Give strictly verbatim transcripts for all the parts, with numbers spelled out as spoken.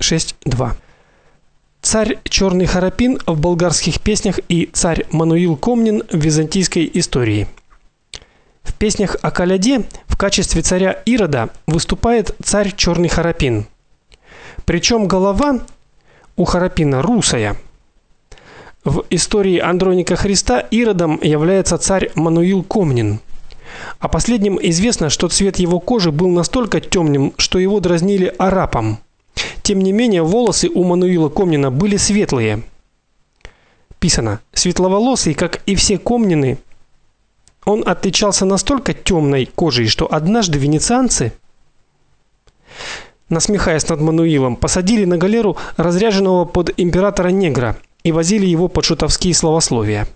шесть два. Царь Черный Харапин в болгарских песнях и царь Мануил Комнин в византийской истории. В песнях о коляде в качестве царя Ирода выступает царь Черный Харапин. Причем голова у Харапина русая. В истории Андроника Христа Иродом является царь Мануил Комнин. О последнем известно, что цвет его кожи был настолько темным, что его дразнили арапом. Тем не менее, волосы у Мануила Комнина были светлые. Писано: светловолосый, как и все комнины, он отличался настолько темной кожей, что однажды венецианцы, насмехаясь над Мануилом, посадили на галеру разряженного под императора негра и возили его под шутовские словословия.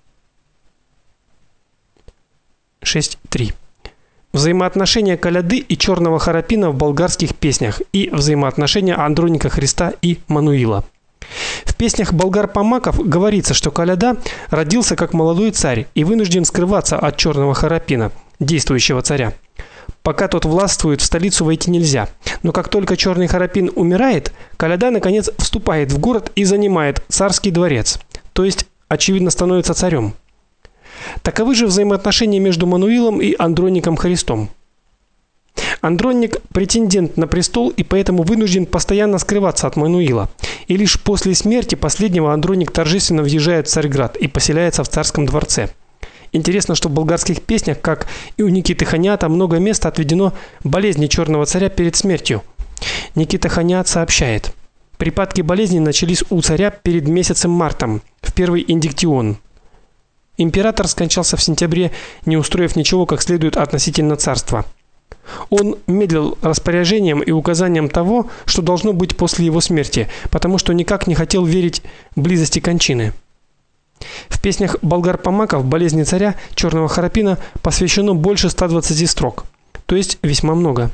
шесть три. Взаимоотношения коляды и Черного Харапина в болгарских песнях и взаимоотношения Андроника Христа и Мануила. В песнях болгар-помаков говорится, что коляда родился как молодой царь и вынужден скрываться от Черного Харапина, действующего царя. Пока тот властвует, в столицу войти нельзя. Но как только Черный Харапин умирает, коляда наконец вступает в город и занимает царский дворец, то есть очевидно становится царем. Таковы же взаимоотношения между Мануилом и Андроником Христом. Андроник претендент на престол и поэтому вынужден постоянно скрываться от Мануила. И лишь после смерти последнего Андроник торжественно въезжает в Царьград и поселяется в царском дворце. Интересно, что в болгарских песнях, как и у Никиты Ханята, много места отведено болезни черного царя перед смертью. Никита Ханят сообщает: припадки болезни начались у царя перед месяцем мартом, в первый индиктион. Император скончался в сентябре, не устроив ничего как следует относительно царства. Он медлил распоряжением и указанием того, что должно быть после его смерти, потому что никак не хотел верить близости кончины. В песнях болгар-помаков болезни царя Черного Харапина посвящено больше ста двадцати строк, то есть весьма много.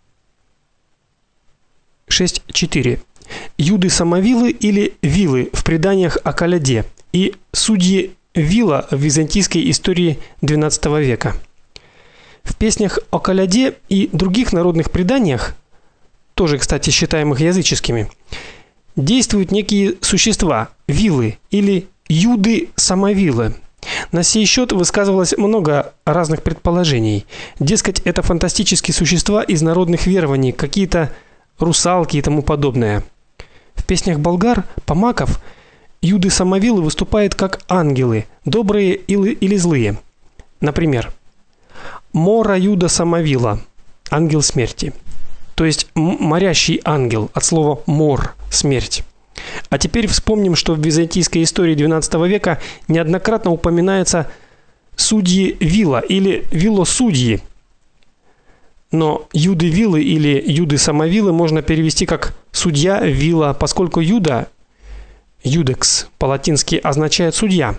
шесть четыре. Юды-самовилы или вилы в преданиях о коляде и судьи вила в византийской истории двенадцатого века. В песнях о коляде и других народных преданиях, тоже, кстати, считаемых языческими, действуют некие существа, вилы или юды-самовилы. На сей счет высказывалось много разных предположений. Дескать, это фантастические существа из народных верований, какие-то русалки и тому подобное. В песнях болгар, помаков, юды-самовилы выступают как ангелы, добрые или, или злые. Например, Мора Юда Самовила, ангел смерти. То есть морящий ангел, от слова мор, смерть. А теперь вспомним, что в византийской истории двенадцатого века неоднократно упоминается судьи вила или вилосудьи. Но юды-вилы или юды-самовилы можно перевести как судья вила, поскольку юда, юдекс по-латински означает судья.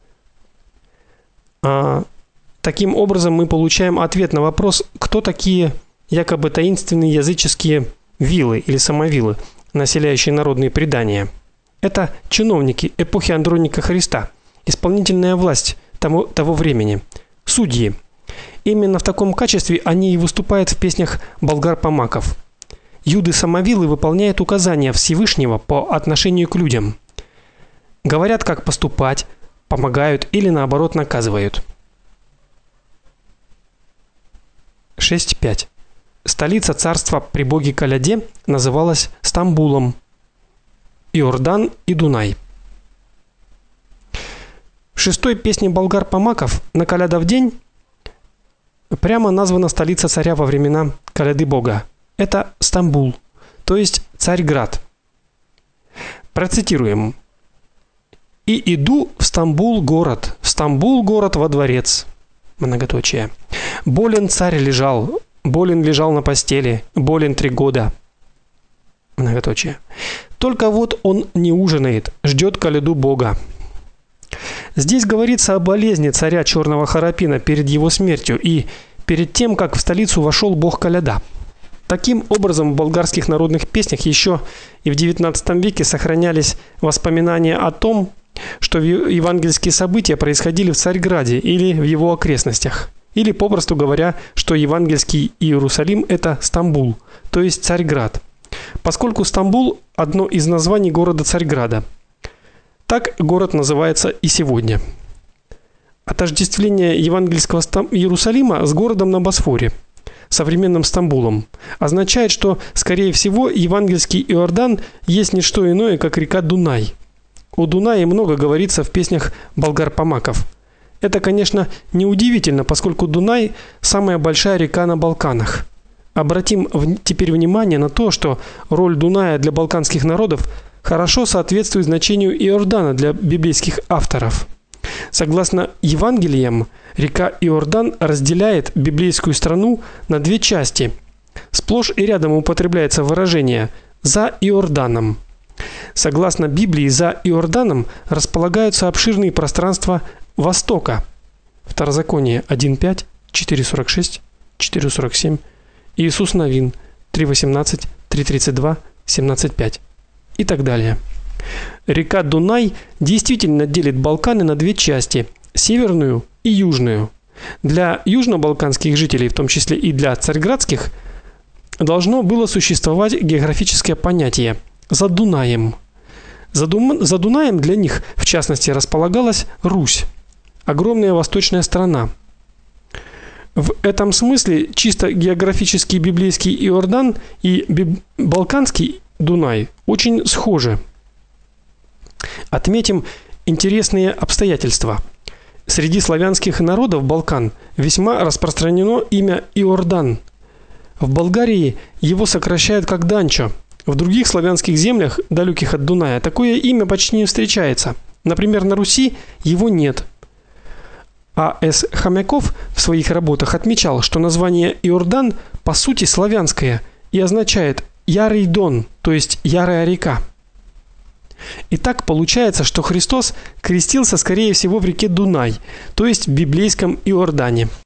А таким образом мы получаем ответ на вопрос, кто такие якобы таинственные языческие вилы или самовилы, населяющие народные предания. Это чиновники эпохи Андроника Христа, исполнительная власть того, того времени, судьи. Именно в таком качестве они и выступают в песнях болгар-помаков. Юды-самовилы выполняют указания Всевышнего по отношению к людям. Говорят, как поступать, помогают или наоборот наказывают. шесть пять. Столица царства при боге Коляде называлась Стамбулом. Иордан и Дунай. В шестой песне болгар-помаков на Колядов день прямо названа столица царя во времена коляды бога. Это Стамбул, то есть Царьград. Процитируем: «И иду в Стамбул город, в Стамбул город во дворец». Многоточие. Болен царь лежал, болен лежал на постели, болен три года. Многоточие. Только вот он не ужинает, ждет коляду бога. Здесь говорится о болезни царя Черного Харапина перед его смертью и перед тем, как в столицу вошел бог Коляда. Таким образом, в болгарских народных песнях еще и в девятнадцатом веке сохранялись воспоминания о том, что евангельские события происходили в Царьграде или в его окрестностях, или попросту говоря, что евангельский Иерусалим это Стамбул, то есть Царьград. поскольку Стамбул одно из названий города Царьграда. Так город называется и сегодня. Отождествление евангельского Иерусалима с городом на Босфоре, современным Стамбулом, означает, что, скорее всего, евангельский Иордан есть не что иное, как река Дунай. О Дунае много говорится в песнях болгар-помаков. Это, конечно, неудивительно, поскольку Дунай самая большая река на Балканах. Обратим в, теперь внимание на то, что роль Дуная для балканских народов хорошо соответствует значению Иордана для библейских авторов. Согласно Евангелиям, река Иордан разделяет библейскую страну на две части. Сплошь и рядом употребляется выражение «за Иорданом». Согласно Библии, за Иорданом располагаются обширные пространства Востока. Второзаконие один пять, четыре сорок шесть, четыре сорок семь, Иисус Навин три восемнадцать, три тридцать два, семнадцать пять и так далее. Река Дунай действительно делит Балканы на две части: северную и южную. Для южнобалканских жителей, в том числе и для царьградских, должно было существовать географическое понятие за Дунаем. За, Дум... за Дунаем для них, в частности, располагалась Русь, огромная восточная страна. В этом смысле чисто географический библейский Иордан и биб... балканский Дунай очень схожи. Отметим интересные обстоятельства. Среди славянских народов Балкан весьма распространено имя Иордан. В Болгарии его сокращают как Данчо. В других славянских землях, далеких от Дуная, такое имя почти не встречается. Например, на Руси его нет. А С. Хомяков в своих работах отмечал, что название Иордан по сути славянское и означает «ярый дон», то есть «ярая река». Итак, получается, что Христос крестился, скорее всего, в реке Дунай, то есть в библейском Иордане.